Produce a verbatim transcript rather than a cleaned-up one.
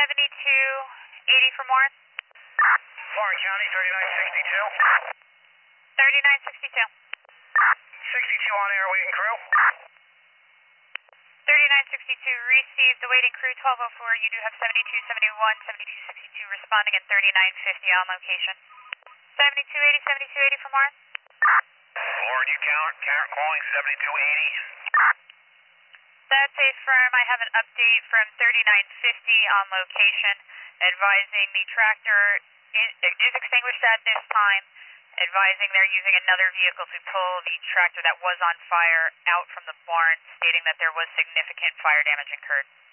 seventy-two eighty from Warren. Warren County, thirty-nine sixty-two. thirty-nine sixty-two. sixty-two on air, waiting crew. thirty-nine sixty-two, received the waiting crew twelve oh four. You do have seventy-two seventy-one, seventy-two sixty-two responding at thirty-nine fifty on location. seventy-two eighty, seventy-two eighty from Warren. Warren, you count, count calling seventy-two eighty. That's a firm. I have an update from thirty-nine fifty on location advising the tractor is, is extinguished at this time, advising they're using another vehicle to pull the tractor that was on fire out from the barn, stating that there was significant fire damage incurred.